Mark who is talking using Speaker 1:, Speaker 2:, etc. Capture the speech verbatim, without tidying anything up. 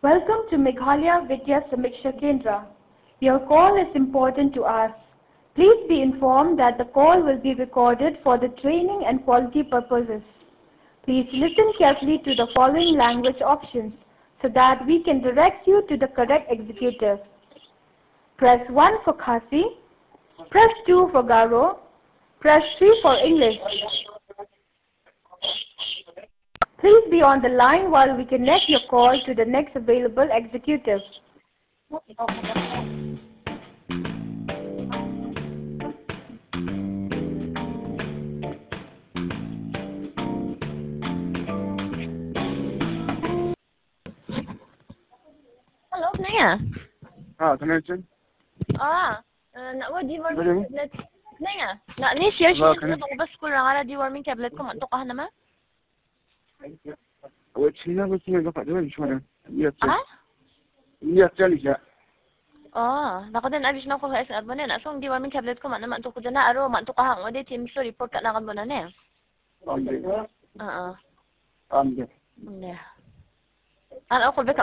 Speaker 1: Welcome to Meghalaya Vidya Samiksha Kendra. Your call is important to us. Please be informed that the call will be recorded for the training and quality purposes. Please listen carefully to the following language options so that we can direct you to the correct executive. Press one for Khasi, press two for Garo, press three for English. Please be on the line while we connect your call to the next available executive.
Speaker 2: Hello, Naya.
Speaker 3: Ah, connection.
Speaker 2: Ah, nak wa deworming
Speaker 3: Boleh.
Speaker 2: tablet. Naya, nak ni share
Speaker 3: Wala,
Speaker 2: share
Speaker 3: connect.
Speaker 2: ko ba school ra nga deworming tablet ko man to ka naman?
Speaker 3: 我现在不是那个反正说的，你要这，
Speaker 2: Ah?
Speaker 3: 你要这里下。
Speaker 2: Oh, nako din abis na ko sa S R ba na. So ang deworming tablet ko man naman to ko dyan na aro man to ka hang o di team so report ka na kan mo na ne.
Speaker 3: Amde.
Speaker 2: Oo.
Speaker 3: Amde.
Speaker 2: Ne. Ano ko ba